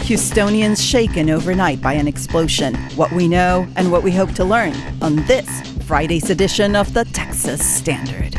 Houstonians shaken overnight by an explosion. What we know and what we hope to learn on this Friday's edition of the Texas Standard.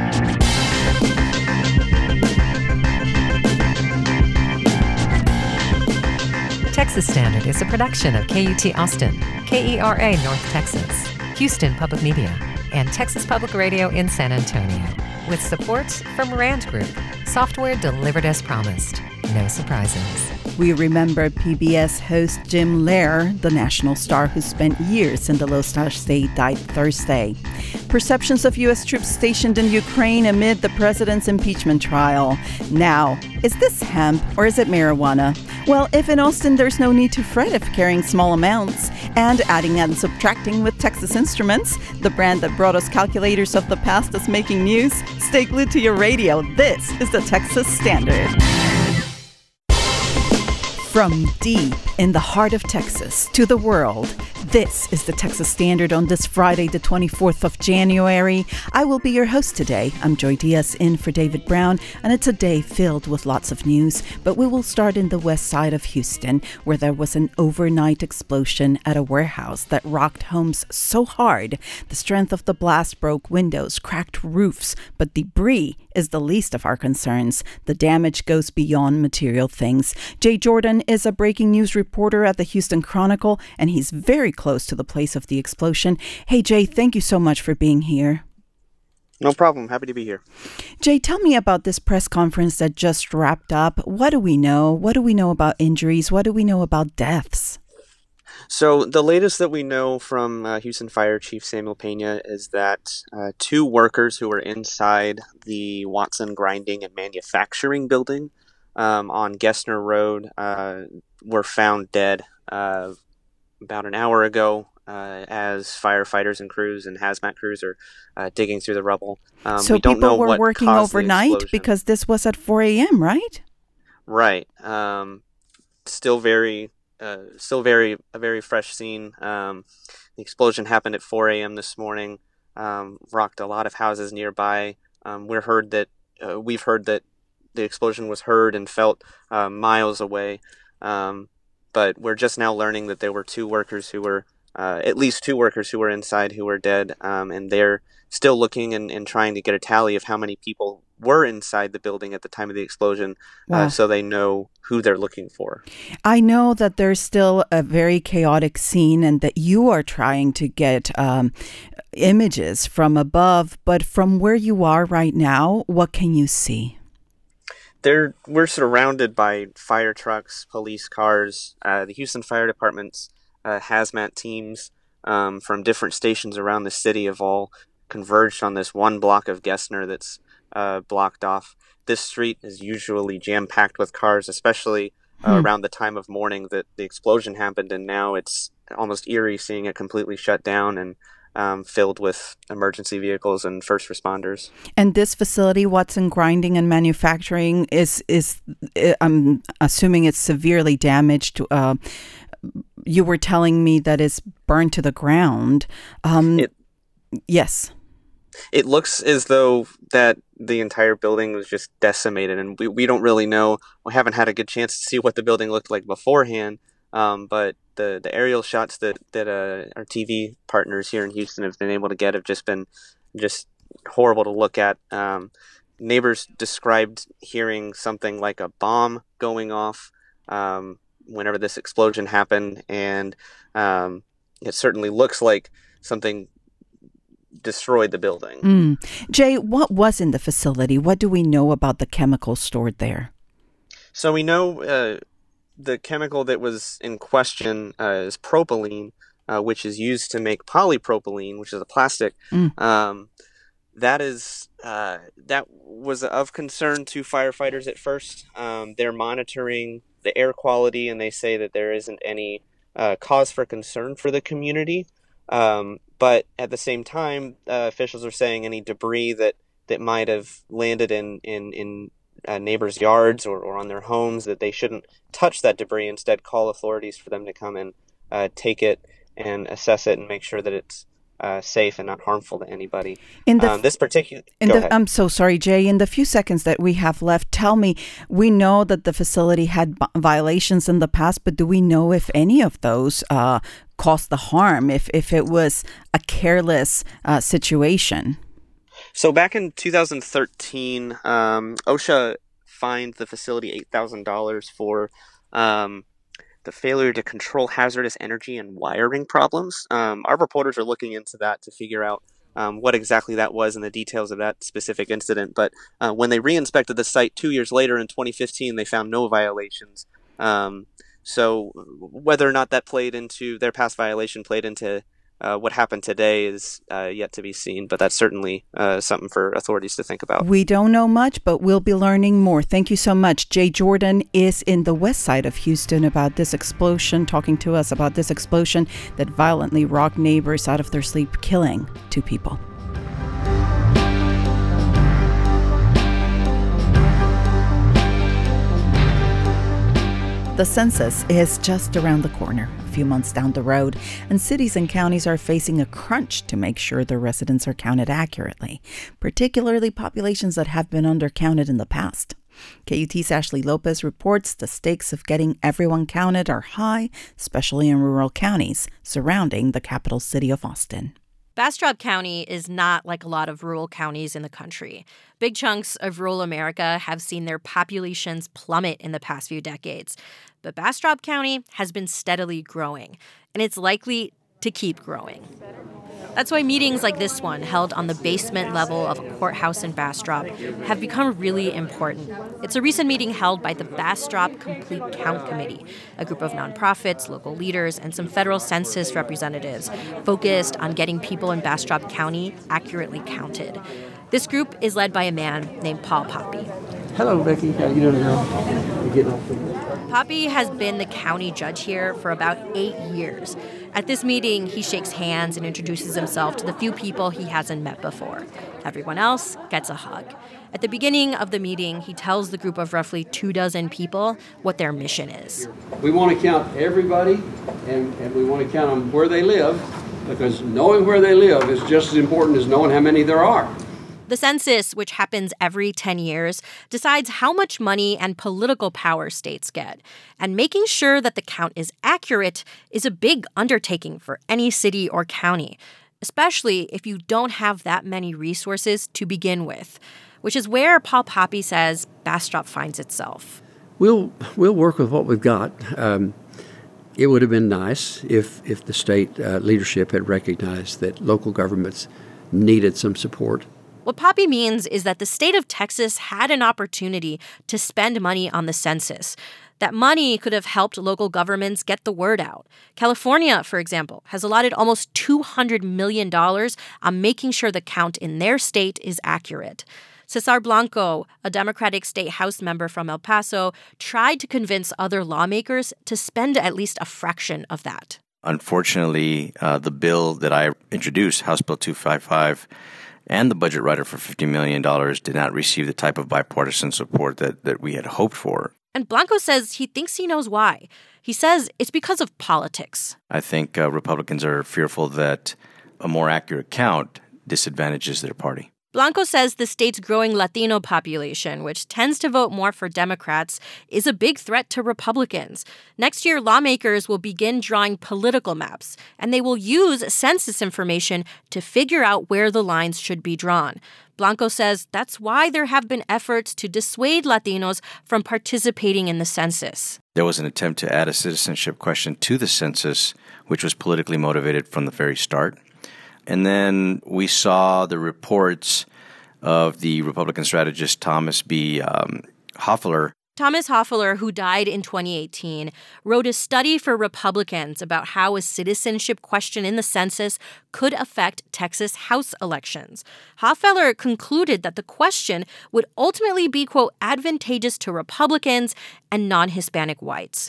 Texas Standard is a production of KUT Austin, KERA North Texas, Houston Public Media, and Texas Public Radio in San Antonio, with support from Rand Group, software delivered as promised. No surprises. We remember PBS host Jim Lehrer, the national star who spent years in the Lone Star State, died Thursday. Perceptions of U.S. troops stationed in Ukraine amid the president's impeachment trial. Now, is this hemp or is it marijuana? Well, if in Austin, there's no need to fret if carrying small amounts. And adding and subtracting with Texas Instruments, the brand that brought us calculators of the past is making news. Stay glued to your radio. This is the Texas Standard. From deep in the heart of Texas to the world, this is the Texas Standard on this Friday, the 24th of January. I will be your host today. I'm Joy Diaz in for David Brown, and it's a day filled with lots of news. But we will start in the west side of Houston, where there was an overnight explosion at a warehouse that rocked homes so hard. The strength of the blast broke windows, cracked roofs, but debris is the least of our concerns. The damage goes beyond material things. Jay Jordan is a breaking news reporter at the Houston Chronicle, and he's very close to the place of the explosion. Hey, Jay, thank you so much for being here. No problem. Happy to be here. Jay, tell me about this press conference that just wrapped up. What do we know? What do we know about injuries? What do we know about deaths? So the latest that we know from Houston Fire Chief Samuel Pena is that two workers who were inside the Watson Grinding and Manufacturing building on Gessner Road were found dead about an hour ago as firefighters and crews and hazmat crews are digging through the rubble. So we don't people know were what working caused the overnight explosion. because this was at 4 a.m., right? Right. Still a very fresh scene. The explosion happened at 4 a.m. this morning. Rocked a lot of houses nearby. We've heard that the explosion was heard and felt miles away. But we're just now learning that there were at least two workers who were inside who were dead, and they're still looking and trying to get a tally of how many people were inside the building at the time of the explosion. Wow. So they know who they're looking for. I know that there's still a very chaotic scene and that you are trying to get images from above, but from where you are right now, what can you see? We're surrounded by fire trucks, police cars, the Houston Fire Department's hazmat teams from different stations around the city have all converged on this one block of Gessner that's blocked off. This street is usually jam-packed with cars, especially around the time of morning that the explosion happened, and now it's almost eerie seeing it completely shut down and filled with emergency vehicles and first responders. And this facility, Watson Grinding and Manufacturing, is I'm assuming it's severely damaged. You were telling me that it's burned to the ground. Yes. It looks as though that the entire building was just decimated, and we don't really know. We haven't had a good chance to see what the building looked like beforehand, but the aerial shots that our TV partners here in Houston have been able to get have just been horrible to look at. Neighbors described hearing something like a bomb going off whenever this explosion happened, and it certainly looks like something destroyed the building. Jay, what was in the facility? What do we know about the chemicals stored there? So we know the chemical that was in question is propylene, which is used to make polypropylene, which is a plastic. That was of concern to firefighters at first. They're monitoring the air quality, and they say that there isn't any cause for concern for the community. But at the same time, officials are saying any debris that might have landed in neighbors' yards or on their homes, that they shouldn't touch that debris. Instead, call authorities for them to come and take it and assess it and make sure that it's safe and not harmful to anybody. In the This particular, I'm so sorry, Jay. In the few seconds that we have left, tell me, we know that the facility had violations in the past, but do we know if any of those caused the harm, if it was a careless situation? So back in 2013, OSHA fined the facility $8,000 for the failure to control hazardous energy and wiring problems. Our reporters are looking into that to figure out what exactly that was and the details of that specific incident. But when they re-inspected the site 2 years later in 2015, they found no violations. So whether or not that played into their past violation played into what happened today is yet to be seen, but that's certainly something for authorities to think about. We don't know much, but we'll be learning more. Thank you so much. Jay Jordan is in the west side of Houston about this explosion, talking to us about this explosion that violently rocked neighbors out of their sleep, killing 2 people. The census is just around the corner, a few months down the road, and cities and counties are facing a crunch to make sure their residents are counted accurately, particularly populations that have been undercounted in the past. KUT's Ashley Lopez reports the stakes of getting everyone counted are high, especially in rural counties surrounding the capital city of Austin. Bastrop County is not like a lot of rural counties in the country. Big chunks of rural America have seen their populations plummet in the past few decades. But Bastrop County has been steadily growing, and it's likely to keep growing. That's why meetings like this one, held on the basement level of a courthouse in Bastrop, have become really important. It's a recent meeting held by the Bastrop Complete Count Committee, a group of nonprofits, local leaders, and some federal census representatives focused on getting people in Bastrop County accurately counted. This group is led by a man named Paul Poppe. Hello, Becky. How you doing, girl? You getting off the Poppe has been the county judge here for about 8 years. At this meeting, he shakes hands and introduces himself to the few people he hasn't met before. Everyone else gets a hug. At the beginning of the meeting, he tells the group of roughly 24 people what their mission is. We want to count everybody, and we want to count them where they live, because knowing where they live is just as important as knowing how many there are. The census, which happens every 10 years, decides how much money and political power states get. And making sure that the count is accurate is a big undertaking for any city or county, especially if you don't have that many resources to begin with, which is where Paul Poppe says Bastrop finds itself. We'll work with what we've got. It would have been nice if the state leadership had recognized that local governments needed some support. What Poppe means is that the state of Texas had an opportunity to spend money on the census. That money could have helped local governments get the word out. California, for example, has allotted almost $200 million on making sure the count in their state is accurate. Cesar Blanco, a Democratic state House member from El Paso, tried to convince other lawmakers to spend at least a fraction of that. Unfortunately, the bill that I introduced, House Bill 255, and the budget rider for $50 million did not receive the type of bipartisan support that we had hoped for. And Blanco says he thinks he knows why. He says it's because of politics. I think Republicans are fearful that a more accurate count disadvantages their party. Blanco says the state's growing Latino population, which tends to vote more for Democrats, is a big threat to Republicans. Next year, lawmakers will begin drawing political maps, and they will use census information to figure out where the lines should be drawn. Blanco says that's why there have been efforts to dissuade Latinos from participating in the census. There was an attempt to add a citizenship question to the census, which was politically motivated from the very start. And then we saw the reports of the Republican strategist Thomas B. Hofeller. Thomas Hofeller, who died in 2018, wrote a study for Republicans about how a citizenship question in the census could affect Texas House elections. Hofeller concluded that the question would ultimately be, quote, advantageous to Republicans and non-Hispanic whites.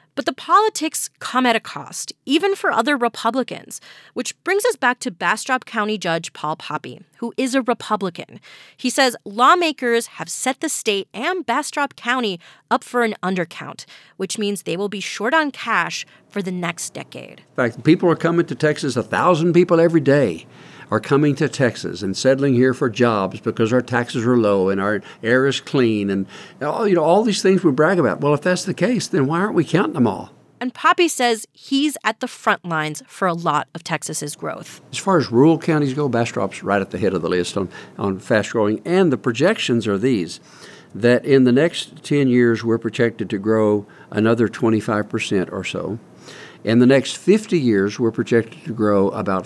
But the politics come at a cost, even for other Republicans, which brings us back to Bastrop County Judge Paul Poppe, who is a Republican. He says lawmakers have set the state and Bastrop County up for an undercount, which means they will be short on cash for the next decade. In fact, people are coming to Texas, 1,000 people every day are coming to Texas and settling here for jobs because our taxes are low and our air is clean and all these things we brag about. Well, if that's the case, then why aren't we counting them all? And Poppe says he's at the front lines for a lot of Texas's growth. As far as rural counties go, Bastrop's right at the head of the list on fast growing. And the projections are these, that in the next 10 years, we're projected to grow another 25% or so. In the next 50 years, we're projected to grow about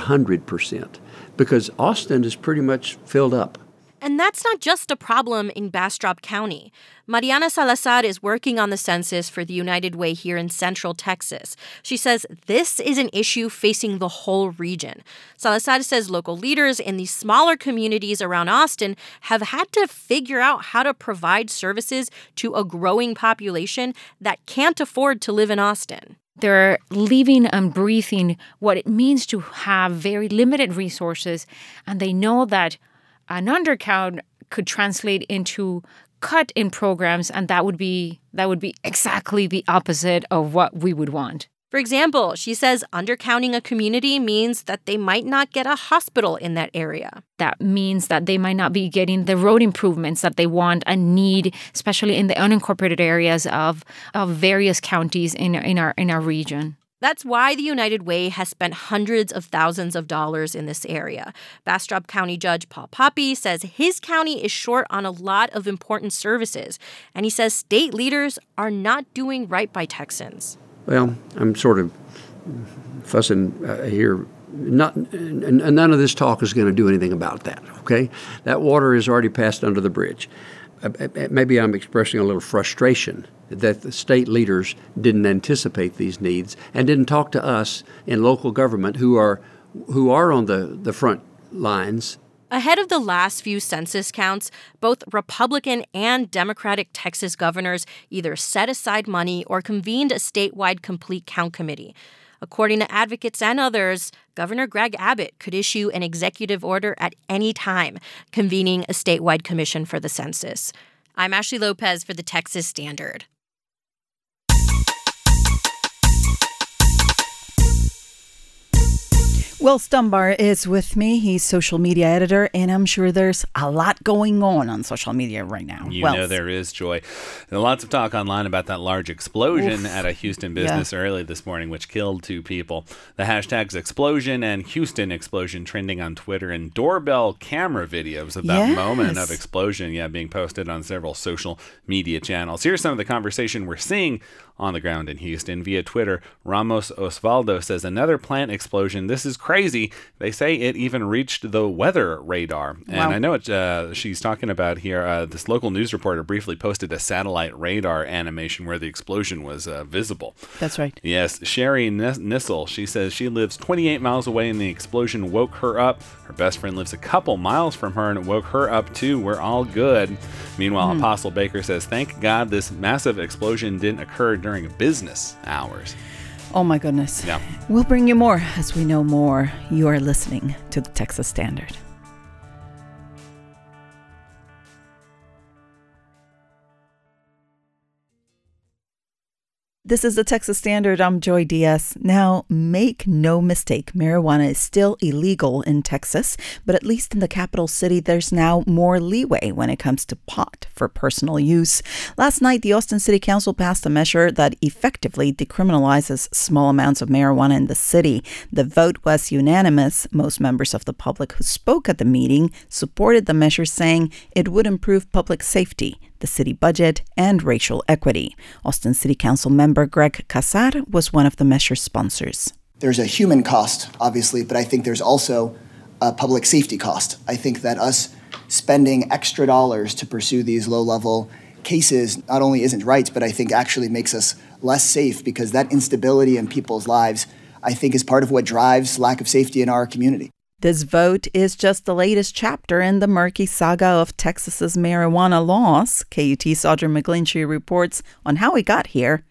400% because Austin is pretty much filled up. And that's not just a problem in Bastrop County. Mariana Salazar is working on the census for the United Way here in Central Texas. She says this is an issue facing the whole region. Salazar says local leaders in these smaller communities around Austin have had to figure out how to provide services to a growing population that can't afford to live in Austin. They're living and breathing what it means to have very limited resources, and they know that an undercount could translate into cut in programs, and that would be exactly the opposite of what we would want. For example, she says undercounting a community means that they might not get a hospital in that area. That means that they might not be getting the road improvements that they want and need, especially in the unincorporated areas of various counties in our region. That's why the United Way has spent hundreds of thousands of dollars in this area. Bastrop County Judge Paul Poppe says his county is short on a lot of important services, and he says state leaders are not doing right by Texans. Well, I'm sort of fussing here. None of this talk is going to do anything about that, okay? That water is already passed under the bridge. Maybe I'm expressing a little frustration that the state leaders didn't anticipate these needs and didn't talk to us in local government who are on the front lines. Ahead of the last few census counts, both Republican and Democratic Texas governors either set aside money or convened a statewide complete count committee. According to advocates and others, Governor Greg Abbott could issue an executive order at any time, convening a statewide commission for the census. I'm Ashley Lopez for the Texas Standard. Wells Dunbar is with me. He's social media editor, and I'm sure there's a lot going on social media right now. You know there is, Joy. There's lots of talk online about that large explosion at a Houston business early this morning, which killed 2 people. The hashtags explosion and Houston explosion trending on Twitter, and doorbell camera videos of that moment of explosion being posted on several social media channels. Here's some of the conversation we're seeing on the ground in Houston. Via Twitter, Ramos Osvaldo says, another plant explosion. This is crazy. They say it even reached the weather radar. And I know she's talking about here, this local news reporter briefly posted a satellite radar animation where the explosion was visible. That's right. Yes. Sherry Nissel, she says she lives 28 miles away and the explosion woke her up. Her best friend lives a couple miles from her and it woke her up too. We're all good. Meanwhile, Apostle Baker says, thank God this massive explosion didn't occur during business hours. Oh my goodness. Yeah. We'll bring you more as we know more. You are listening to the Texas Standard. This is the Texas Standard. I'm Joy Diaz. Now, make no mistake, marijuana is still illegal in Texas, but at least in the capital city, there's now more leeway when it comes to pot for personal use. Last night, the Austin City Council passed a measure that effectively decriminalizes small amounts of marijuana in the city. The vote was unanimous. Most members of the public who spoke at the meeting supported the measure, saying it would improve public safety, the city budget, and racial equity. Austin City Council member Greg Casar was one of the measure's sponsors. There's a human cost, obviously, but I think there's also a public safety cost. I think that us spending extra dollars to pursue these low-level cases not only isn't right, but I think actually makes us less safe, because that instability in people's lives, I think, is part of what drives lack of safety in our community. This vote is just the latest chapter in the murky saga of Texas's marijuana laws. KUT's Audra McGlinchey reports on how we got here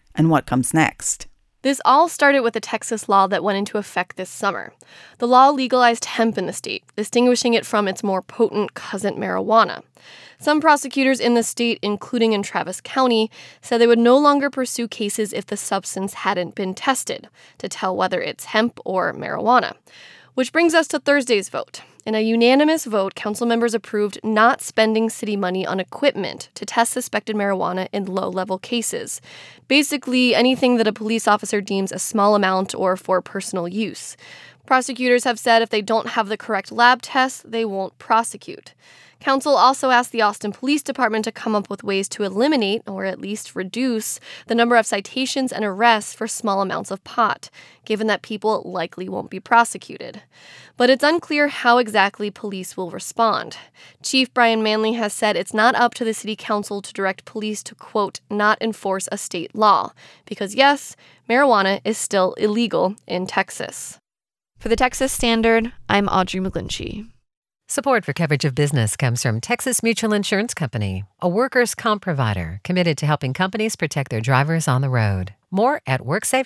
and what comes next. This all started with a Texas law that went into effect this summer. The law legalized hemp in the state, distinguishing it from its more potent cousin marijuana. Some prosecutors in the state, including in Travis County, said they would no longer pursue cases if the substance hadn't been tested to tell whether it's hemp or marijuana. Which brings us to Thursday's vote. In a unanimous vote, council members approved not spending city money on equipment to test suspected marijuana in low-level cases. Basically, anything that a police officer deems a small amount or for personal use. Prosecutors have said if they don't have the correct lab tests, they won't prosecute. Council also asked the Austin Police Department to come up with ways to eliminate, or at least reduce, the number of citations and arrests for small amounts of pot, given that people likely won't be prosecuted. But it's unclear how exactly police will respond. Chief Brian Manley has said it's not up to the city council to direct police to, quote, not enforce a state law, because yes, marijuana is still illegal in Texas. For the Texas Standard, I'm Audrey McGlinchey. Support for coverage of business comes from Texas Mutual Insurance Company, a workers' comp provider committed to helping companies protect their drivers on the road. More at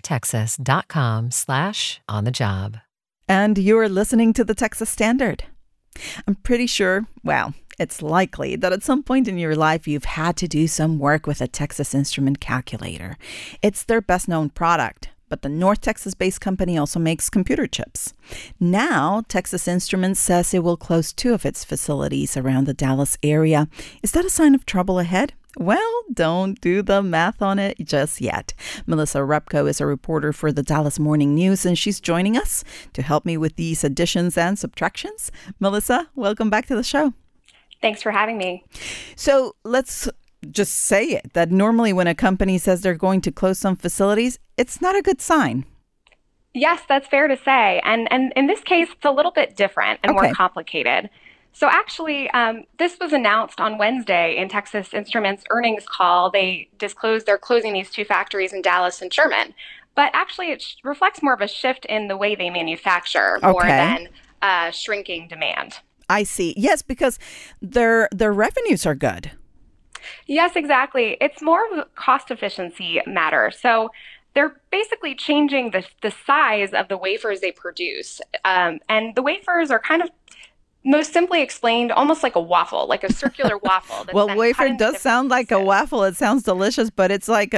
worksafetexas.com/on-the-job. And you're listening to the Texas Standard. I'm pretty sure, well, it's likely that at some point in your life you've had to do some work with a Texas Instrument calculator. It's their best-known product. But the North Texas-based company also makes computer chips. Now, Texas Instruments says it will close 2 of its facilities around the Dallas area. Is that a sign of trouble ahead? Well, don't do the math on it just yet. Melissa Repko is a reporter for the Dallas Morning News, and she's joining us to help me with these additions and subtractions. Melissa, welcome back to the show. Thanks for having me. So let's just say it, that normally when a company says they're going to close some facilities, it's not a good sign. Yes, that's fair to say. And in this case, it's a little bit different and more complicated. So actually, this was announced on Wednesday in Texas Instruments' earnings call. They disclosed they're closing these 2 factories in Dallas and Sherman. But actually, it reflects more of a shift in the way they manufacture more than shrinking demand. I see. Yes, because their revenues are good. Yes, exactly. It's more of a cost efficiency matter. So they're basically changing the size of the wafers they produce. And the wafers are kind of, most simply explained, almost like a waffle, like a circular waffle. Well, wafer does sound like a waffle. It sounds delicious, but it's like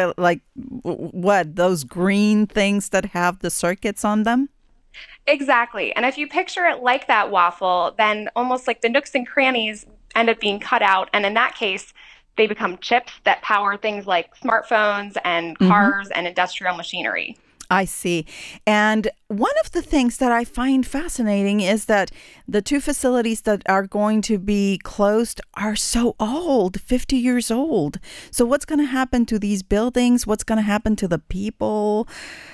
what, those green things that have the circuits on them? Exactly. And if you picture it like that waffle, then almost like the nooks and crannies end up being cut out. And in that case, they become chips that power things like smartphones and cars and industrial machinery. I see. And one of the things that I find fascinating is that the 2 facilities that are going to be closed are so old, 50 years old. So what's going to happen to these buildings? What's going to happen to the people?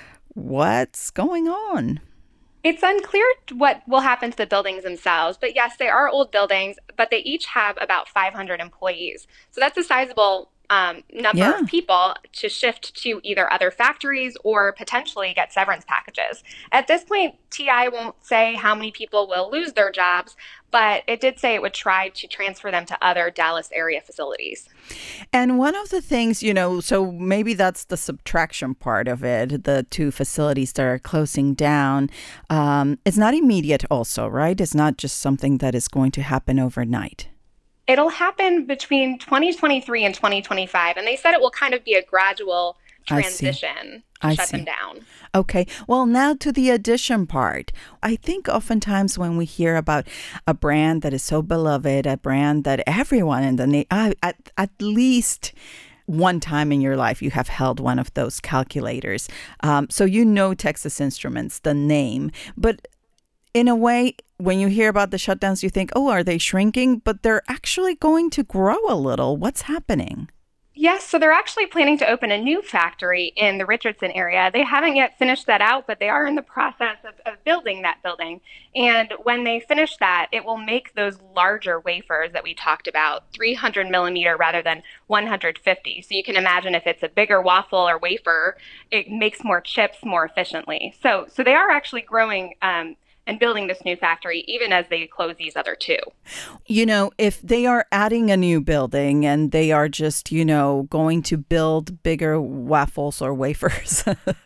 What's going on? It's unclear what will happen to the buildings themselves, but yes, they are old buildings, but they each have about 500 employees. So that's a sizable number of people to shift to either other factories or potentially get severance packages. At this point, TI won't say how many people will lose their jobs, but it did say it would try to transfer them to other Dallas area facilities. And one of the things, so maybe that's the subtraction part of it, the 2 facilities that are closing down. It's not immediate also, right? It's not just something that is going to happen overnight. It'll happen between 2023 and 2025, and they said it will kind of be a gradual transition to shut them down. Okay. Well, now to the addition part. I think oftentimes when we hear about a brand that is so beloved, a brand that everyone in the at least one time in your life you have held one of those calculators. So Texas Instruments, the name. But in a way, when you hear about the shutdowns, you think, oh, are they shrinking? But they're actually going to grow a little. What's happening? Yes, so they're actually planning to open a new factory in the Richardson area. They haven't yet finished that out, but they are in the process of building that building. And when they finish that, it will make those larger wafers that we talked about, 300 millimeter rather than 150. So you can imagine if it's a bigger waffle or wafer, it makes more chips more efficiently. So they are actually growing and building this new factory, even as they close these other two. You know, if they are adding a new building and they are just, going to build bigger waffles or wafers,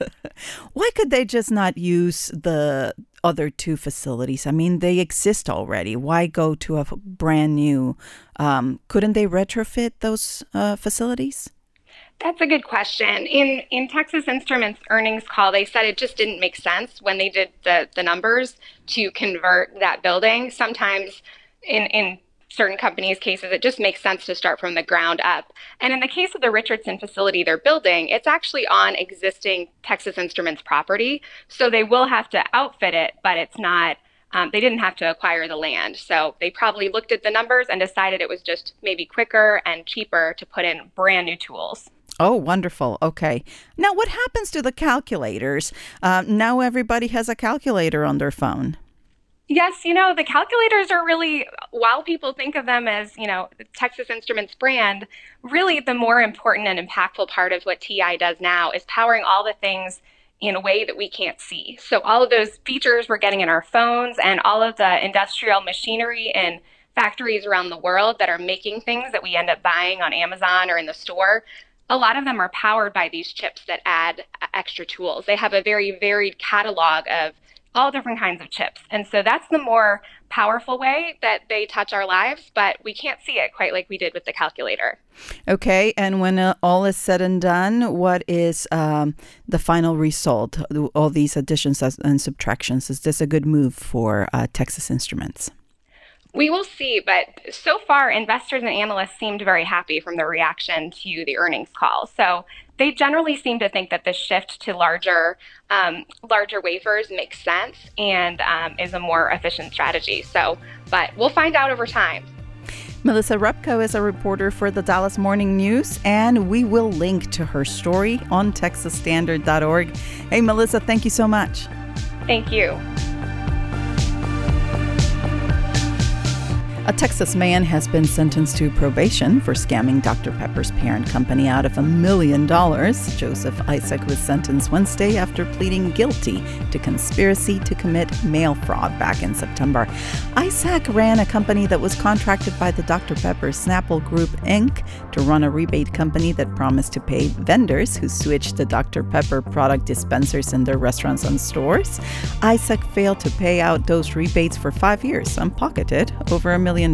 why could they just not use the other two facilities? I mean, they exist already. Why go to a brand new? Couldn't they retrofit those facilities? That's a good question. In Texas Instruments' earnings call, they said it just didn't make sense when they did the numbers to convert that building. Sometimes in certain companies' cases, it just makes sense to start from the ground up. And in the case of the Richardson facility they're building, it's actually on existing Texas Instruments property. So they will have to outfit it, but it's not, they didn't have to acquire the land. So they probably looked at the numbers and decided it was just maybe quicker and cheaper to put in brand new tools. Oh, wonderful. Okay. Now, what happens to the calculators? Now everybody has a calculator on their phone. Yes, the calculators are really, while people think of them as, the Texas Instruments brand, really the more important and impactful part of what TI does now is powering all the things in a way that we can't see. So all of those features we're getting in our phones and all of the industrial machinery and factories around the world that are making things that we end up buying on Amazon or in the store, a lot of them are powered by these chips that add extra tools. They have a very varied catalog of all different kinds of chips. And so that's the more powerful way that they touch our lives, but we can't see it quite like we did with the calculator. Okay, and when all is said and done, what is the final result? All these additions and subtractions, is this a good move for Texas Instruments? We will see, but so far, investors and analysts seemed very happy from the reaction to the earnings call. So they generally seem to think that the shift to larger wafers makes sense and is a more efficient strategy. But we'll find out over time. Melissa Repko is a reporter for the Dallas Morning News, and we will link to her story on TexasStandard.org. Hey, Melissa, thank you so much. Thank you. A Texas man has been sentenced to probation for scamming Dr. Pepper's parent company out of $1 million. Joseph Isaac was sentenced Wednesday after pleading guilty to conspiracy to commit mail fraud back in September. Isaac ran a company that was contracted by the Dr. Pepper Snapple Group, Inc. to run a rebate company that promised to pay vendors who switched to Dr. Pepper product dispensers in their restaurants and stores. Isaac failed to pay out those rebates for 5 years and pocketed over $1 million.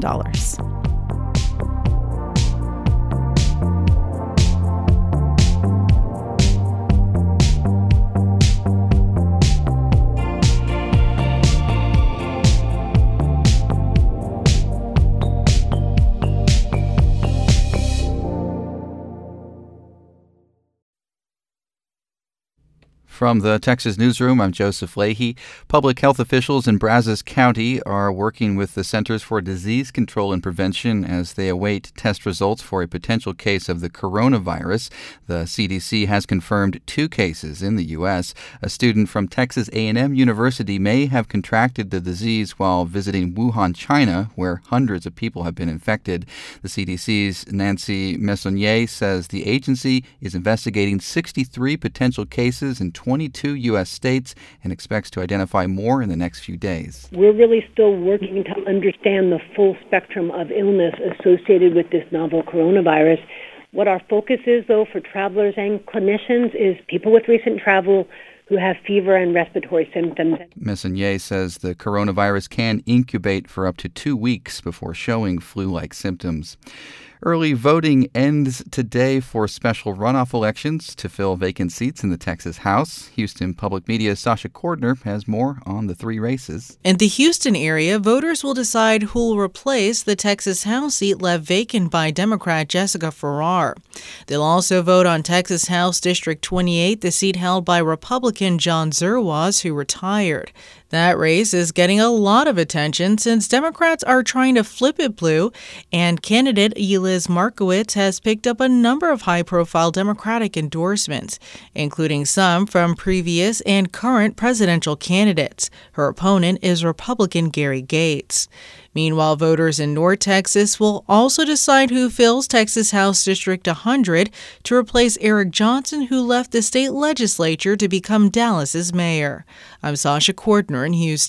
From the Texas Newsroom, I'm Joseph Leahy. Public health officials in Brazos County are working with the Centers for Disease Control and Prevention as they await test results for a potential case of the coronavirus. The CDC has confirmed 2 cases in the U.S. A student from Texas A&M University may have contracted the disease while visiting Wuhan, China, where hundreds of people have been infected. The CDC's Nancy Messonnier says the agency is investigating 63 potential cases in 22 U.S. states and expects to identify more in the next few days. We're really still working to understand the full spectrum of illness associated with this novel coronavirus. What our focus is, though, for travelers and clinicians is people with recent travel who have fever and respiratory symptoms. Messonnier says the coronavirus can incubate for up to 2 weeks before showing flu-like symptoms. Early voting ends today for special runoff elections to fill vacant seats in the Texas House. Houston Public Media's Sasha Cordner has more on the 3 races. In the Houston area, voters will decide who will replace the Texas House seat left vacant by Democrat Jessica Farrar. They'll also vote on Texas House District 28, the seat held by Republican John Zerwas, who retired. That race is getting a lot of attention since Democrats are trying to flip it blue, and candidate Eliz Markowitz has picked up a number of high-profile Democratic endorsements, including some from previous and current presidential candidates. Her opponent is Republican Gary Gates. Meanwhile, voters in North Texas will also decide who fills Texas House District 100 to replace Eric Johnson, who left the state legislature to become Dallas's mayor. I'm Sasha Cordner in Houston.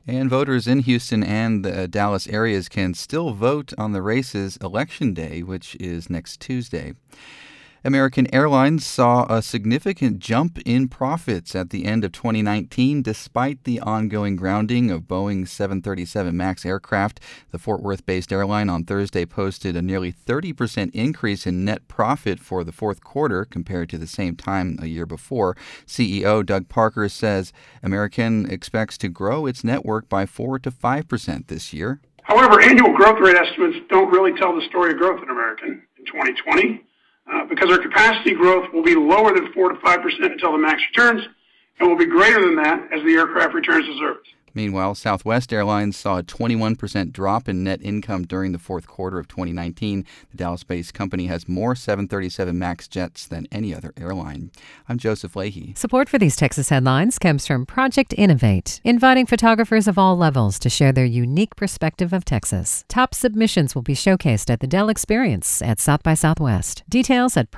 And voters in Houston and the Dallas areas can still vote on the race's Election Day, which is next Tuesday. American Airlines saw a significant jump in profits at the end of 2019, despite the ongoing grounding of Boeing's 737 MAX aircraft. The Fort Worth-based airline on Thursday posted a nearly 30% increase in net profit for the fourth quarter compared to the same time a year before. CEO Doug Parker says American expects to grow its network by 4 to 5% this year. However, annual growth rate estimates don't really tell the story of growth in American in 2020. Because our capacity growth will be lower than 4 to 5% until the MAX returns, and will be greater than that as the aircraft returns to service. Meanwhile, Southwest Airlines saw a 21% drop in net income during the fourth quarter of 2019. The Dallas-based company has more 737 MAX jets than any other airline. I'm Joseph Leahy. Support for these Texas headlines comes from Project Innovate, inviting photographers of all levels to share their unique perspective of Texas. Top submissions will be showcased at the Dell Experience at South by Southwest. Details at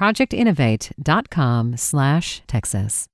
projectinnovate.com/Texas.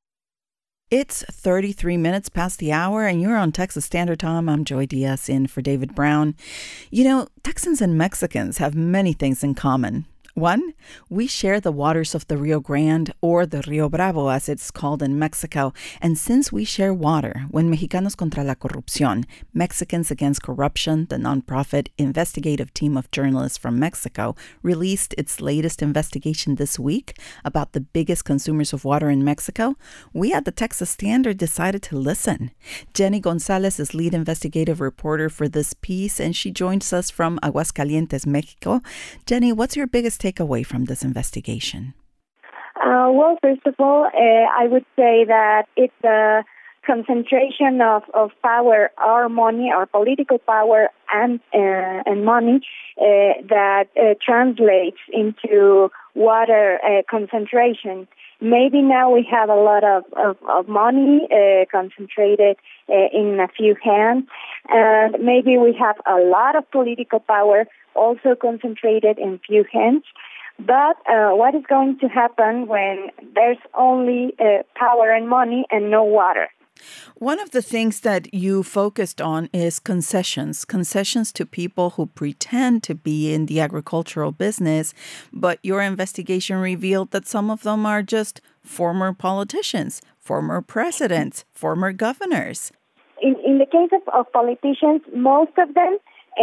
It's 33 minutes past the hour, and you're on Texas Standard Time. I'm Joy Diaz in for David Brown. You know, Texans and Mexicans have many things in common. One, we share the waters of the Rio Grande, or the Rio Bravo as it's called in Mexico. And since we share water, when Mexicanos contra la Corrupción, Mexicans Against Corruption, the nonprofit investigative team of journalists from Mexico, released its latest investigation this week about the biggest consumers of water in Mexico, we at the Texas Standard decided to listen. Jenny Gonzalez is lead investigative reporter for this piece, and she joins us from Aguascalientes, Mexico. Jenny, what's your biggest takeaway from this investigation? Well, first of all, I would say that it's a concentration of power, our money, our political power and money that translates into water concentration. Maybe now we have a lot of money concentrated in a few hands, and maybe we have a lot of political power also concentrated in few hands. But what is going to happen when there's only power and money and no water? One of the things that you focused on is concessions to people who pretend to be in the agricultural business, but your investigation revealed that some of them are just former politicians, former presidents, former governors. In the case of politicians, most of them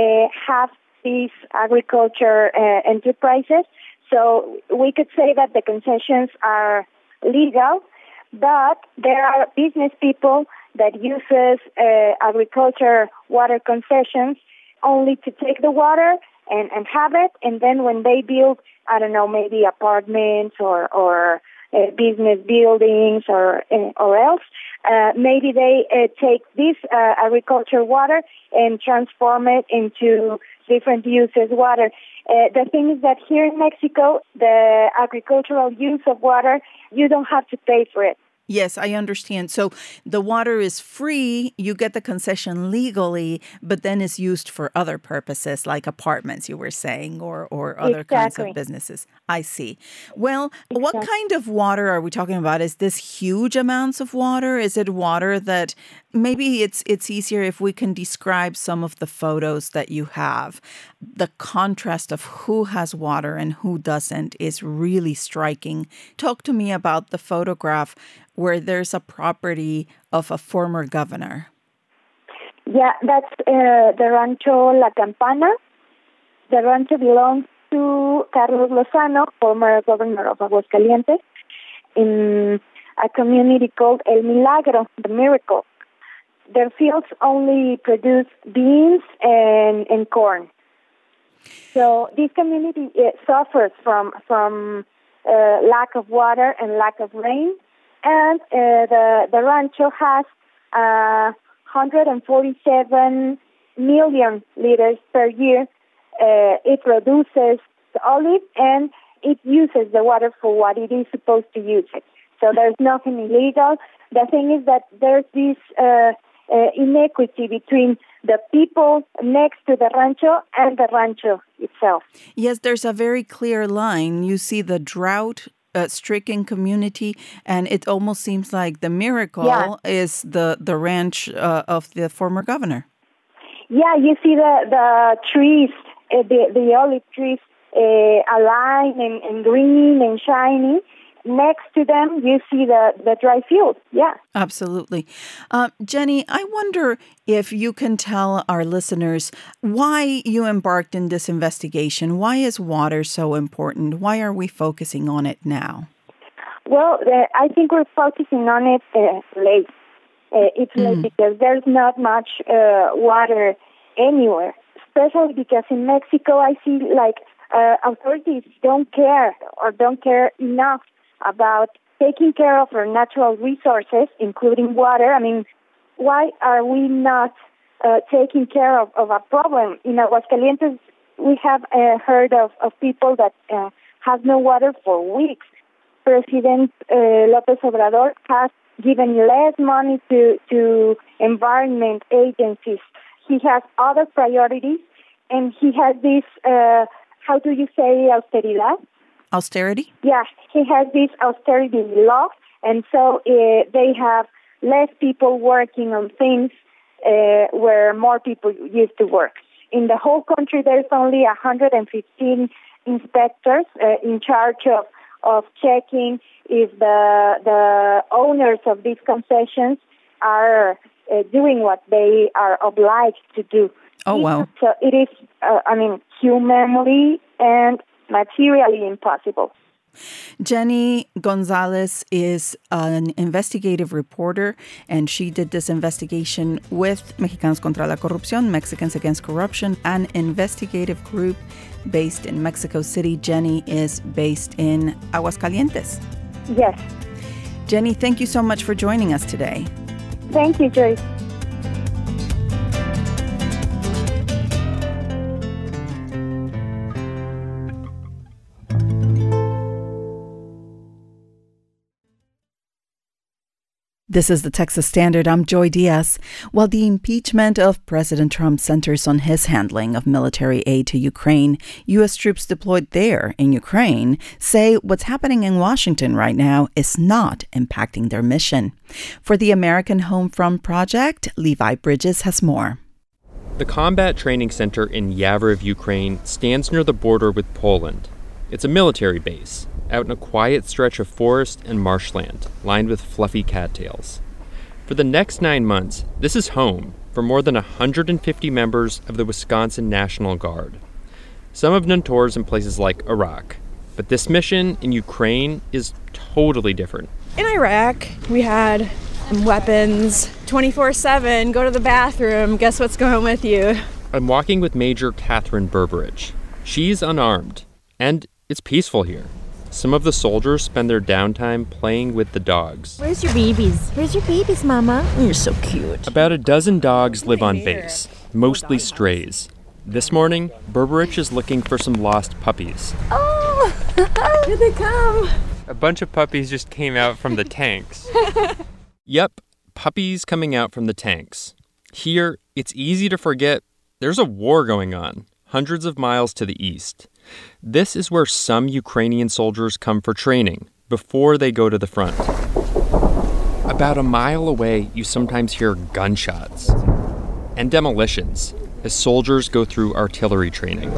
have these agriculture enterprises, so we could say that the concessions are legal, but there are business people that uses agriculture water concessions only to take the water and have it, and then when they build, I don't know, maybe apartments or business buildings or else, maybe they take this agriculture water and transform it into different uses water. The thing is that here in Mexico, the agricultural use of water, you don't have to pay for it. Yes, I understand. So the water is free, you get the concession legally, but then it's used for other purposes like apartments, you were saying, or other kinds of businesses. I see. Well, what kind of water are we talking about? Is this huge amounts of water? Is it water that maybe it's easier if we can describe some of the photos that you have? The contrast of who has water and who doesn't is really striking. Talk to me about the photograph where there's a property of a former governor. Yeah, that's the Rancho La Campana. The rancho belongs to Carlos Lozano, former governor of Aguascalientes, in a community called El Milagro, the Miracle. Their fields only produce beans and corn. So this community suffers from lack of water and lack of rain. And the rancho has 147 million liters per year. It produces olive and it uses the water for what it is supposed to use it. So there's nothing illegal. The thing is that there's this inequity between the people next to the rancho and the rancho itself. Yes, there's a very clear line. You see the drought stricken community, and it almost seems like the miracle is the ranch of the former governor. Yeah, you see the trees, the olive trees aligned and green and shiny. Next to them, you see the dry field. Yeah. Absolutely. Jenny, I wonder if you can tell our listeners why you embarked in this investigation. Why is water so important? Why are we focusing on it now? Well, I think we're focusing on it late. It's late because there's not much water anywhere, especially because in Mexico, I see authorities don't care enough about taking care of our natural resources, including water. I mean, why are we not taking care of a problem? In Aguascalientes, we have heard of people that have no water for weeks. President López Obrador has given less money to environment agencies. He has other priorities, and he has this, how do you say, austeridad? Austerity? Yeah, he has this austerity law, and so they have less people working on things where more people used to work. In the whole country, there's only 115 inspectors in charge of checking if the owners of these concessions are doing what they are obliged to do. Oh, wow. So it is, humanly and materially impossible. Jenny Gonzalez is an investigative reporter, and she did this investigation with Mexicanos contra la Corrupción, Mexicans Against Corruption, an investigative group based in Mexico City. Jenny is based in Aguascalientes. Yes. Jenny, thank you so much for joining us today. Thank you, Joyce. This is the Texas Standard. I'm Joy Diaz. While the impeachment of President Trump centers on his handling of military aid to Ukraine, U.S. troops deployed there in Ukraine say what's happening in Washington right now is not impacting their mission. For the American Homefront Project, Levi Bridges has more. The Combat Training Center in Yavoriv, Ukraine, stands near the border with Poland. It's a military base, out in a quiet stretch of forest and marshland, lined with fluffy cattails. For the next 9 months, this is home for more than 150 members of the Wisconsin National Guard. Some have done tours in places like Iraq, but this mission in Ukraine is totally different. In Iraq, we had weapons 24/7, go to the bathroom, guess what's going with you? I'm walking with Major Catherine Berberich. She's unarmed, and it's peaceful here. Some of the soldiers spend their downtime playing with the dogs. Where's your babies? Where's your babies, Mama? You're so cute. About a dozen dogs live on base, mostly strays. This morning, Berberich is looking for some lost puppies. Oh, here they come. A bunch of puppies just came out from the tanks. Yep, puppies coming out from the tanks. Here, it's easy to forget there's a war going on, hundreds of miles to the east. This is where some Ukrainian soldiers come for training before they go to the front. About a mile away, you sometimes hear gunshots and demolitions as soldiers go through artillery training.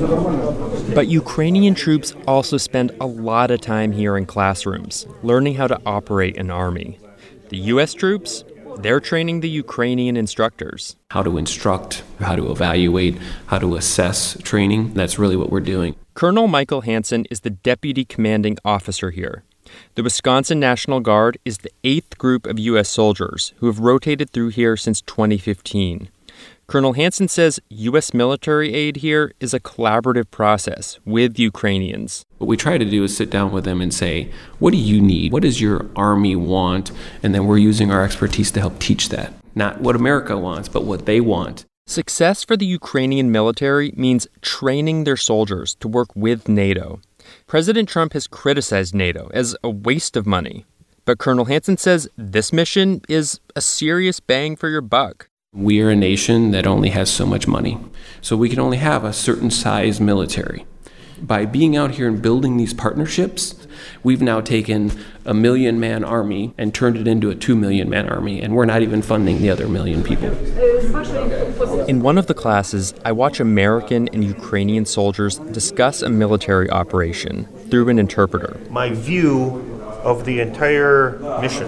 But Ukrainian troops also spend a lot of time here in classrooms, learning how to operate an army. The U.S. troops, they're training the Ukrainian instructors. How to instruct, how to evaluate, how to assess training. That's really what we're doing. Colonel Michael Hansen is the deputy commanding officer here. The Wisconsin National Guard is the 8th group of U.S. soldiers who have rotated through here since 2015. Colonel Hansen says U.S. military aid here is a collaborative process with Ukrainians. What we try to do is sit down with them and say, what do you need? What does your army want? And then we're using our expertise to help teach that. Not what America wants, but what they want. Success for the Ukrainian military means training their soldiers to work with NATO. President Trump has criticized NATO as a waste of money. But Colonel Hansen says this mission is a serious bang for your buck. We are a nation that only has so much money. So we can only have a certain size military. By being out here and building these partnerships, we've now taken a 1 million-man army and turned it into a 2 million-man army, and we're not even funding the other 1 million people. In one of the classes, I watch American and Ukrainian soldiers discuss a military operation through an interpreter. My view of the entire mission.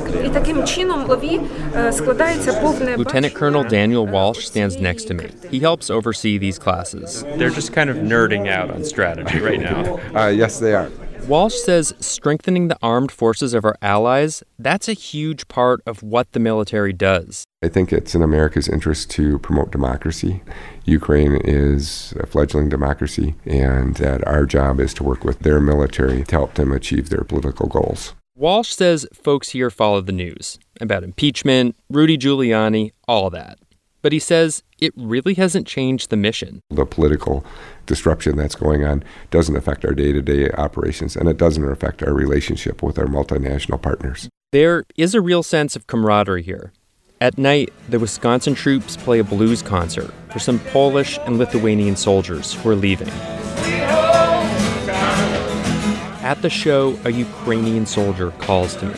Lieutenant Colonel Daniel Walsh stands next to me. He helps oversee these classes. They're just kind of nerding out on strategy right now. Yes, they are. Walsh says strengthening the armed forces of our allies, that's a huge part of what the military does. I think it's in America's interest to promote democracy. Ukraine is a fledgling democracy, and that our job is to work with their military to help them achieve their political goals. Walsh says folks here follow the news about impeachment, Rudy Giuliani, all that. But he says it really hasn't changed the mission. The political disruption that's going on doesn't affect our day-to-day operations, and it doesn't affect our relationship with our multinational partners. There is a real sense of camaraderie here. At night, the Wisconsin troops play a blues concert for some Polish and Lithuanian soldiers who are leaving. At the show, a Ukrainian soldier calls to me.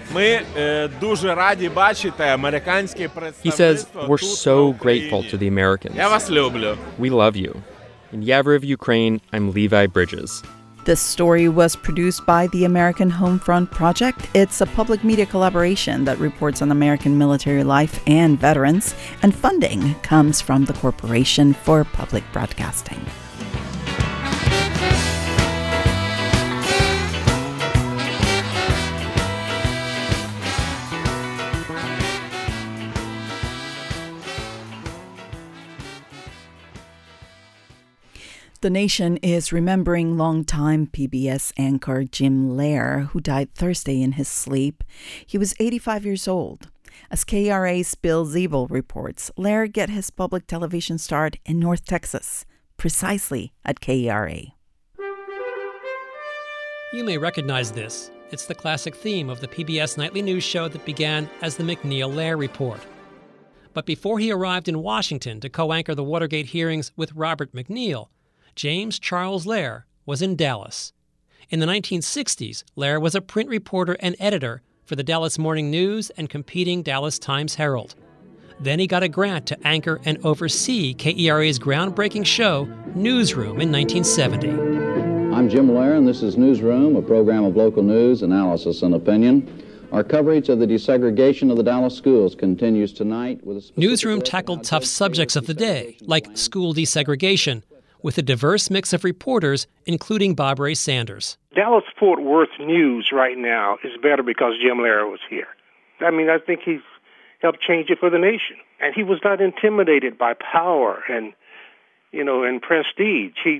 He says, "We're so grateful to the Americans. We love you." In Yavoriv, Ukraine, I'm Levi Bridges. This story was produced by the American Homefront Project. It's a public media collaboration that reports on American military life and veterans, and funding comes from the Corporation for Public Broadcasting. The nation is remembering longtime PBS anchor Jim Lehrer, who died Thursday in his sleep. He was 85 years old. As KRA's Bill Ziebel reports, Lehrer got his public television start in North Texas, precisely at KRA. You may recognize this. It's the classic theme of the PBS nightly news show that began as the MacNeil Lehrer Report. But before he arrived in Washington to co-anchor the Watergate hearings with Robert MacNeil, James Charles Lehrer was in Dallas. In the 1960s, Lehrer was a print reporter and editor for the Dallas Morning News and competing Dallas Times-Herald. Then he got a grant to anchor and oversee KERA's groundbreaking show, Newsroom, in 1970. I'm Jim Lehrer, and this is Newsroom, a program of local news, analysis, and opinion. Our coverage of the desegregation of the Dallas schools continues tonight with a Newsroom tackled tough subjects of the day, like school desegregation, with a diverse mix of reporters, including Bob Ray Sanders. Dallas-Fort Worth news right now is better because Jim Lehrer was here. I mean, I think he's helped change it for the nation. And he was not intimidated by power and, and prestige. He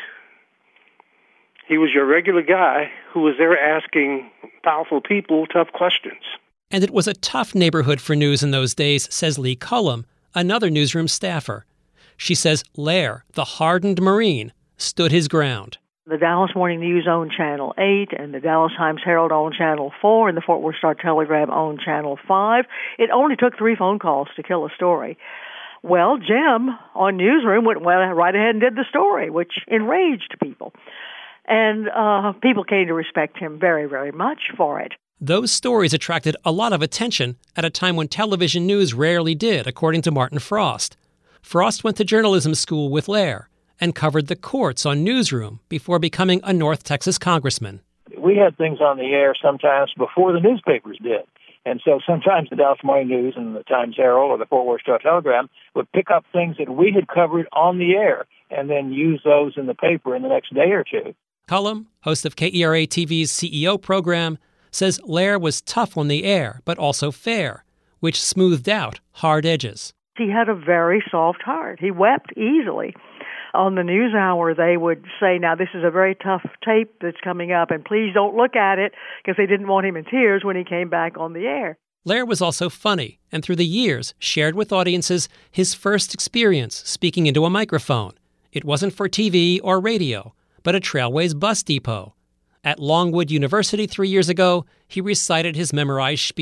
was your regular guy who was there asking powerful people tough questions. And it was a tough neighborhood for news in those days, says Lee Cullum, another newsroom staffer. She says Lehrer, the hardened Marine, stood his ground. The Dallas Morning News owned Channel 8, and the Dallas Times-Herald owned Channel 4, and the Fort Worth Star-Telegram owned Channel 5. It only took 3 phone calls to kill a story. Well, Jim on Newsroom went right ahead and did the story, which enraged people. And people came to respect him very, very much for it. Those stories attracted a lot of attention at a time when television news rarely did, according to Martin Frost. Frost went to journalism school with Lehrer and covered the courts on Newsroom before becoming a North Texas congressman. We had things on the air sometimes before the newspapers did. And so sometimes the Dallas Morning News and the Times-Herald or the Fort Worth Star-Telegram would pick up things that we had covered on the air and then use those in the paper in the next day or two. Cullum, host of KERA TV's CEO program, says Lehrer was tough on the air, but also fair, which smoothed out hard edges. He had a very soft heart. He wept easily. On the NewsHour, they would say, now this is a very tough tape that's coming up, and please don't look at it, because they didn't want him in tears when he came back on the air. Lehrer was also funny, and through the years shared with audiences his first experience speaking into a microphone. It wasn't for TV or radio, but a Trailways bus depot. At Longwood University 3 years ago, he recited his memorized spiel.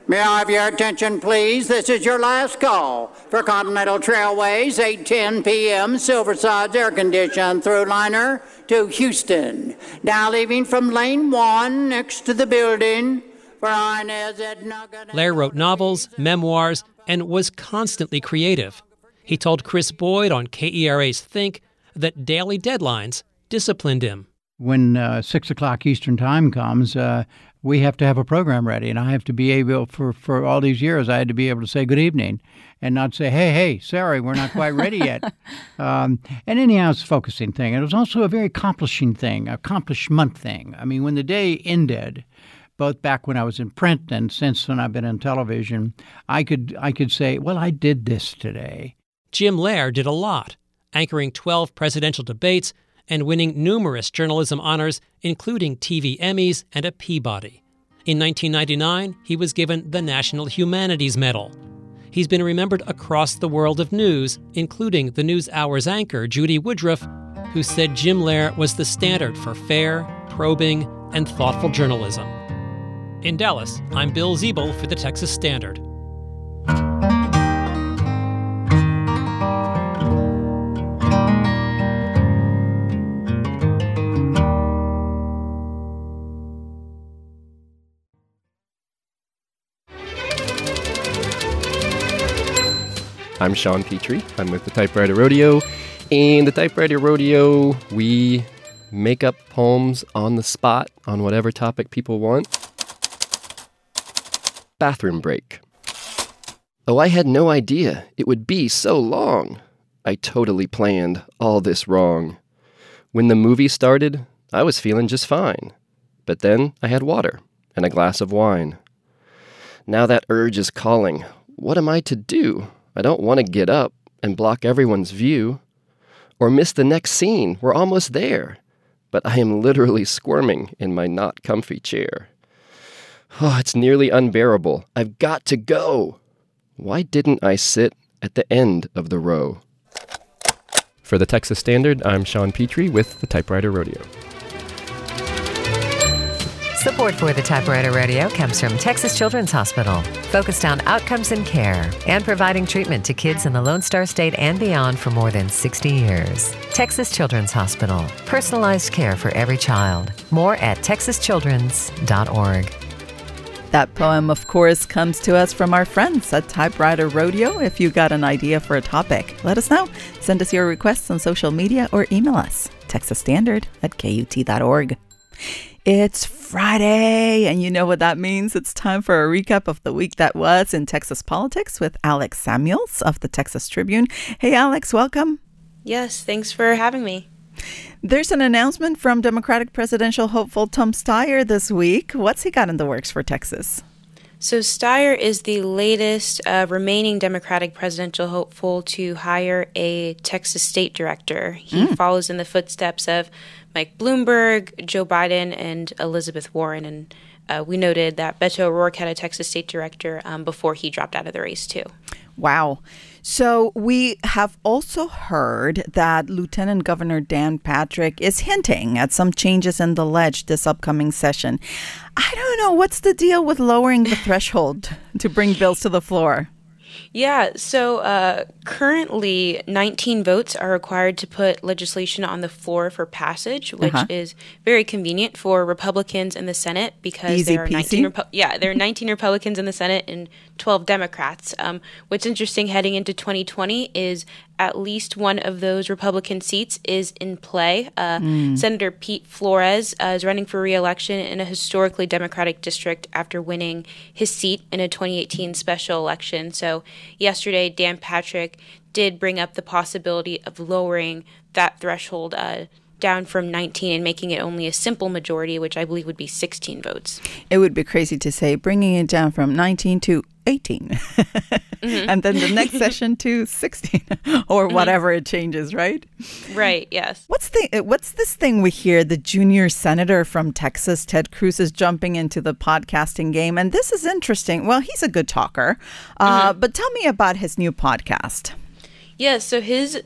May I have your attention, please? This is your last call for Continental Trailways, 8:10 p.m. Silverside's air-conditioned through liner to Houston. Now leaving from lane 1 next to the building for Inez Edna. Lair wrote novels, memoirs, and was constantly creative. He told Chris Boyd on KERA's Think that daily deadlines disciplined him. When 6 o'clock Eastern Time comes, we have to have a program ready, and I have to be able, for all these years, I had to be able to say good evening and not say, hey, sorry, we're not quite ready yet. And anyhow, it's a focusing thing. It was also a very accomplishment thing. I mean, when the day ended, both back when I was in print and since when I've been in television, I could say, well, I did this today. Jim Lehrer did a lot, anchoring 12 presidential debates and winning numerous journalism honors, including TV Emmys and a Peabody. In 1999, he was given the National Humanities Medal. He's been remembered across the world of news, including the NewsHour's anchor, Judy Woodruff, who said Jim Lehrer was the standard for fair, probing, and thoughtful journalism. In Dallas, I'm Bill Ziebel for the Texas Standard. I'm Sean Petrie. I'm with the Typewriter Rodeo. In the Typewriter Rodeo, we make up poems on the spot on whatever topic people want. Bathroom break. Oh, I had no idea it would be so long. I totally planned all this wrong. When the movie started, I was feeling just fine. But then I had water and a glass of wine. Now that urge is calling. What am I to do? I don't want to get up and block everyone's view or miss the next scene. We're almost there. But I am literally squirming in my not comfy chair. Oh, it's nearly unbearable. I've got to go. Why didn't I sit at the end of the row? For the Texas Standard, I'm Sean Petrie with the Typewriter Rodeo. Support for the Typewriter Rodeo comes from Texas Children's Hospital, focused on outcomes and care and providing treatment to kids in the Lone Star State and beyond for more than 60 years. Texas Children's Hospital, personalized care for every child. More at texaschildrens.org. That poem, of course, comes to us from our friends at Typewriter Rodeo. If you got an idea for a topic, let us know. Send us your requests on social media or email us, texasstandard@kut.org. It's Friday, and you know what that means. It's time for a recap of the week that was in Texas politics with Alex Samuels of the Texas Tribune. Hey, Alex, welcome. Yes, thanks for having me. There's an announcement from Democratic presidential hopeful Tom Steyer this week. What's he got in the works for Texas? So Steyer is the latest remaining Democratic presidential hopeful to hire a Texas state director. He follows in the footsteps of Mike Bloomberg, Joe Biden, and Elizabeth Warren. And we noted that Beto O'Rourke had a Texas state director before he dropped out of the race, too. Wow. So we have also heard that Lieutenant Governor Dan Patrick is hinting at some changes in the ledge this upcoming session. I don't know. What's the deal with lowering the threshold to bring bills to the floor? Yeah, so currently 19 votes are required to put legislation on the floor for passage, which is very convenient for Republicans in the Senate because there are 19 Republicans in the Senate and 12 Democrats. What's interesting heading into 2020 is at least one of those Republican seats is in play. Senator Pete Flores is running for re-election in a historically Democratic district after winning his seat in a 2018 special election. So yesterday, Dan Patrick did bring up the possibility of lowering that threshold down from 19 and making it only a simple majority, which I believe would be 16 votes. It would be crazy to say bringing it down from 19 to 18 and then the next session to 16 or whatever it changes, right? Right, yes. What's this thing we hear? The junior senator from Texas, Ted Cruz, is jumping into the podcasting game. And this is interesting. Well, he's a good talker. But tell me about his new podcast. Yeah, so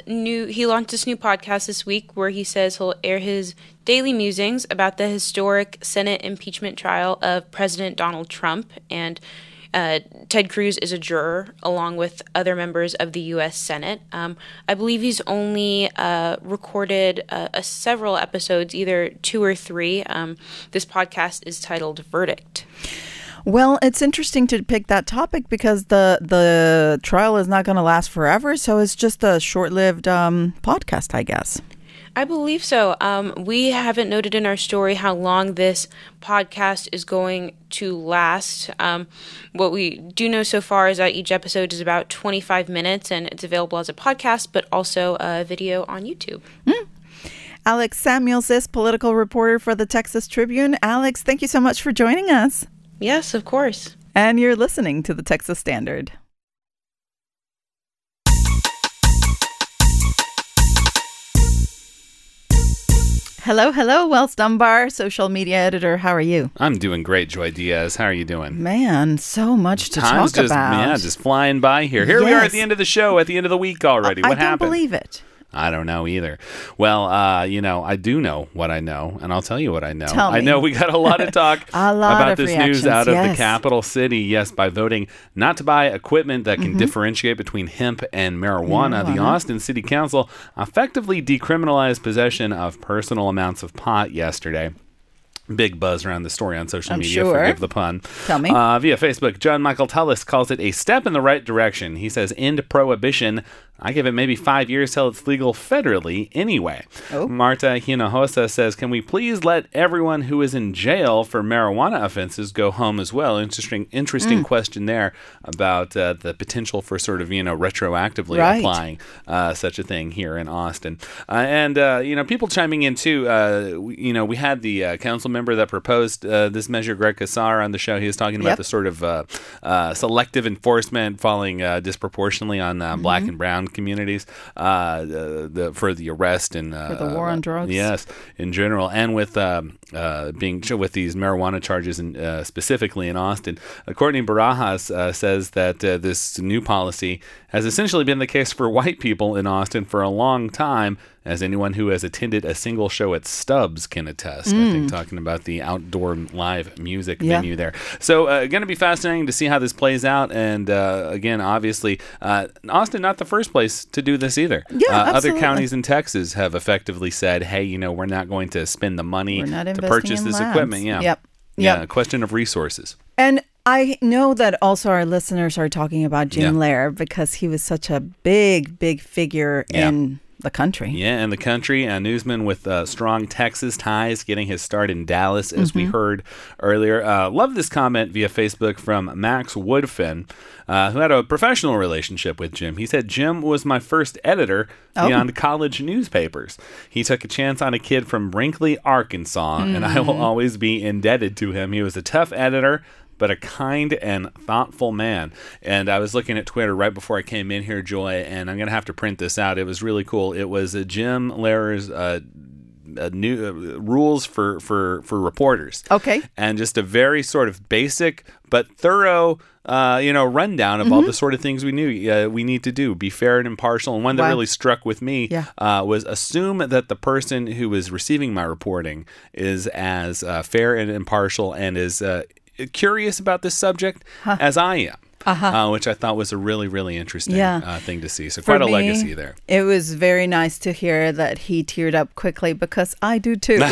he launched this new podcast this week where he says he'll air his daily musings about the historic Senate impeachment trial of President Donald Trump. And Ted Cruz is a juror along with other members of the U.S. Senate. I believe he's only recorded several episodes, either 2 or 3. This podcast is titled Verdict. Well, it's interesting to pick that topic because the trial is not going to last forever, so it's just a short-lived podcast, I guess. I believe so. We haven't noted in our story how long this podcast is going to last. What we do know so far is that each episode is about 25 minutes, and it's available as a podcast, but also a video on YouTube. Alex Samuels is political reporter for the Texas Tribune. Alex, thank you so much for joining us. Yes, of course. And you're listening to the Texas Standard. Hello, Wells Dunbar, social media editor. How are you? I'm doing great, Joy Diaz. How are you doing? Man, so much to talk about. Yeah, just flying by here. Here we are at the end of the show, at the end of the week already. What happened? I don't believe it. I don't know either. Well, I do know what I know, and I'll tell you what I know. Tell me. I know we got a lot of talk about this news out of the capital city. Yes, by voting not to buy equipment that can differentiate between hemp and marijuana, the Austin City Council effectively decriminalized possession of personal amounts of pot yesterday. Big buzz around the story on social media. Sure. Forgive the pun. Tell me. Via Facebook, John Michael Tullis calls it a step in the right direction. He says, end prohibition. I give it maybe 5 years till it's legal federally anyway. Oh. Marta Hinojosa says, can we please let everyone who is in jail for marijuana offenses go home as well? Interesting question there about the potential for sort of, retroactively applying such a thing here in Austin. And people chiming in too. We had the council member that proposed this measure, Greg Casar, on the show. He was talking about the sort of selective enforcement falling disproportionately on black and brown communities for the arrest and for the war on drugs. Yes, in general, and with with these marijuana charges, and specifically in Austin. Courtney Barajas says that this new policy has essentially been the case for white people in Austin for a long time, as anyone who has attended a single show at Stubbs can attest. I think talking about the outdoor live music venue there. So going to be fascinating to see how this plays out. And again, obviously, Austin not the first place to do this either. Other counties in Texas have effectively said, hey, we're not going to spend the money to purchase this equipment. Yeah, a question of resources. And I know that also our listeners are talking about Jim Lehrer because he was such a big figure in the country. Yeah, in the country. A newsman with strong Texas ties, getting his start in Dallas, as we heard earlier. Love this comment via Facebook from Max Woodfin, who had a professional relationship with Jim. He said, Jim was my first editor beyond college newspapers. He took a chance on a kid from Brinkley, Arkansas, and I will always be indebted to him. He was a tough editor, but a kind and thoughtful man. And I was looking at Twitter right before I came in here, Joy, and I'm going to have to print this out. It was really cool. It was Jim Lehrer's new rules for reporters. Okay. And just a very sort of basic but thorough rundown of all the sort of things we need to do. Be fair and impartial. And one that really struck with me was assume that the person who is receiving my reporting is as fair and impartial and is curious about this subject as I am, which I thought was a really, really interesting thing to see. So quite a legacy there. It was very nice to hear that he teared up quickly because I do too.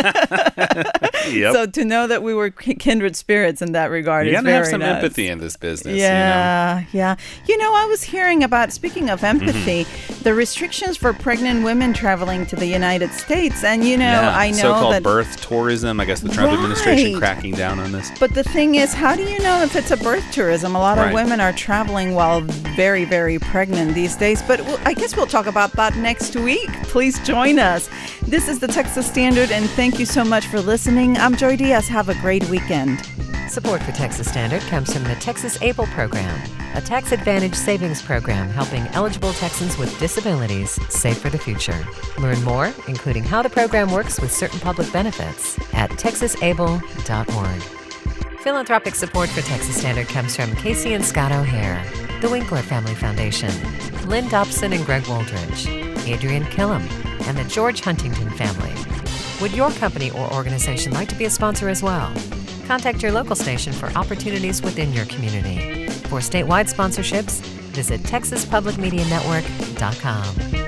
So to know that we were kindred spirits in that regard is very nice. You gotta have some empathy in this business. Yeah. I was hearing about, speaking of empathy, the restrictions for pregnant women traveling to the United States. And, I know so-called that birth tourism. I guess the Trump administration cracking down on this. But the thing is, how do you know if it's a birth tourism? A lot of women are traveling while very, very pregnant these days. But I guess we'll talk about that next week. Please join us. This is the Texas Standard, and thank you so much for listening. I'm Joy Diaz. Have a great weekend. Support for Texas Standard comes from the Texas ABLE program, a tax advantage savings program helping eligible Texans with disabilities save for the future. Learn more, including how the program works with certain public benefits, at texasable.org. Philanthropic support for Texas Standard comes from Casey and Scott O'Hare, the Winkler Family Foundation, Lynn Dobson and Greg Woldridge, Adrian Killam, and the George Huntington family. Would your company or organization like to be a sponsor as well? Contact your local station for opportunities within your community. For statewide sponsorships, visit TexasPublicMediaNetwork.com.